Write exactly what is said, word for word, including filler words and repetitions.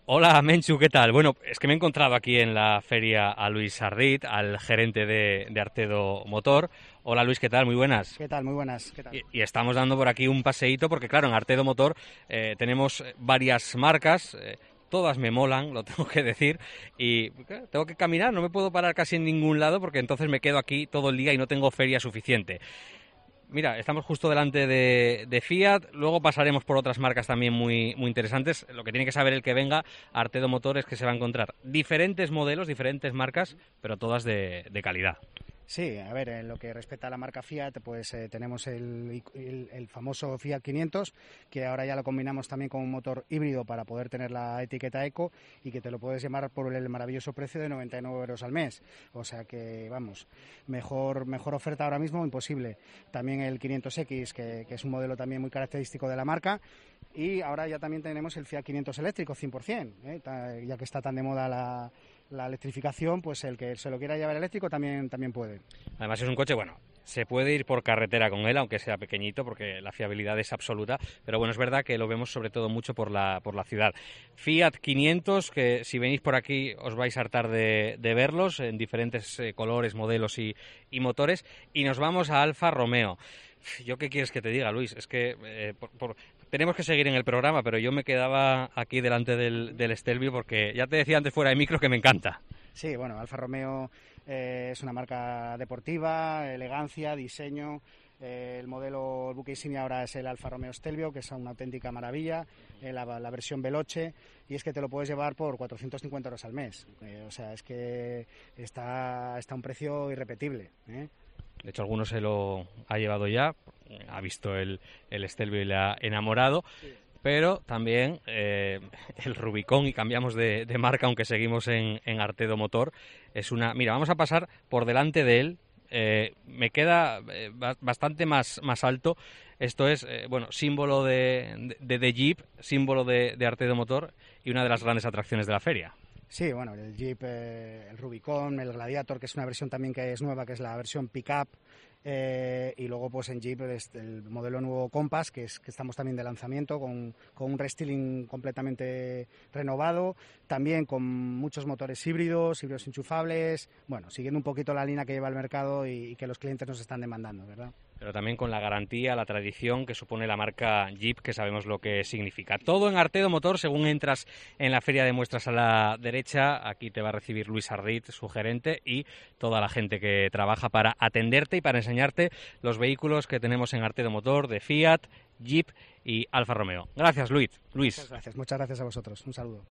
Hola, Menchu, ¿qué tal? Bueno, es que me he encontrado aquí en la feria a Luis Ardit, al gerente de, de Artedo Motor. Hola, Luis, ¿qué tal? Muy buenas. ¿Qué tal? Muy buenas. ¿Qué tal? Y, y estamos dando por aquí un paseíto porque, claro, en Artedo Motor eh, tenemos varias marcas, eh, todas me molan, lo tengo que decir, y claro, tengo que caminar, no me puedo parar casi en ningún lado porque entonces me quedo aquí todo el día y no tengo feria suficiente. Mira, estamos justo delante de, de Fiat, luego pasaremos por otras marcas también muy, muy interesantes. Lo que tiene que saber el que venga a Artedo Motor es que se va a encontrar diferentes modelos, diferentes marcas, pero todas de, de calidad. Sí, a ver, en lo que respecta a la marca Fiat, pues eh, tenemos el, el, el famoso Fiat quinientos, que ahora ya lo combinamos también con un motor híbrido para poder tener la etiqueta Eco y que te lo puedes llevar por el maravilloso precio de noventa y nueve euros al mes. O sea que, vamos, mejor, mejor oferta ahora mismo imposible. También el quinientos equis, que, que es un modelo también muy característico de la marca. Y ahora ya también tenemos el Fiat quinientos eléctrico, cien por ciento, ¿eh? Ya que está tan de moda la la electrificación, pues el que se lo quiera llevar eléctrico también, también puede. Además es un coche, bueno, se puede ir por carretera con él, aunque sea pequeñito, porque la fiabilidad es absoluta, pero bueno, es verdad que lo vemos sobre todo mucho por la, por la ciudad. Fiat quinientos, que si venís por aquí os vais a hartar de, de verlos en diferentes eh, colores, modelos y, y motores, y nos vamos a Alfa Romeo. ¿Yo qué quieres que te diga, Luis? Es que eh, por, por, tenemos que seguir en el programa, pero yo me quedaba aquí delante del, del Stelvio porque ya te decía antes fuera de micro que me encanta. Sí, bueno, Alfa Romeo eh, es una marca deportiva, elegancia, diseño. Eh, el modelo, el buque insignia ahora es el Alfa Romeo Stelvio, que es una auténtica maravilla, eh, la, la versión Veloce, y es que te lo puedes llevar por cuatrocientos cincuenta euros al mes. Eh, o sea, es que está, está a un precio irrepetible, ¿eh? De hecho, alguno se lo ha llevado ya, ha visto el, el Stelvio y le ha enamorado. Sí. Pero también eh, el Rubicon, y cambiamos de, de marca, aunque seguimos en, en Artedo Motor, es una... Mira, vamos a pasar por delante de él. Eh, me queda eh, bastante más, más alto. Esto es, eh, bueno, símbolo de, de, de Jeep, símbolo de, de Artedo Motor y una de las grandes atracciones de la feria. Sí, bueno, el Jeep, eh, el Rubicon, el Gladiator, que es una versión también que es nueva, que es la versión Pickup, eh, y luego pues en Jeep es el modelo nuevo Compass, que es que estamos también de lanzamiento, con, con un restyling completamente renovado, también con muchos motores híbridos, híbridos enchufables, bueno, siguiendo un poquito la línea que lleva el mercado y, y que los clientes nos están demandando, ¿verdad? Pero también con la garantía, la tradición que supone la marca Jeep, que sabemos lo que significa. Todo en Artedo Motor, según entras en la feria de muestras a la derecha, aquí te va a recibir Luis Ardit, su gerente, y toda la gente que trabaja para atenderte y para enseñarte los vehículos que tenemos en Artedo Motor de Fiat, Jeep y Alfa Romeo. Gracias, Luis. Muchas Luis. gracias, muchas gracias a vosotros. Un saludo.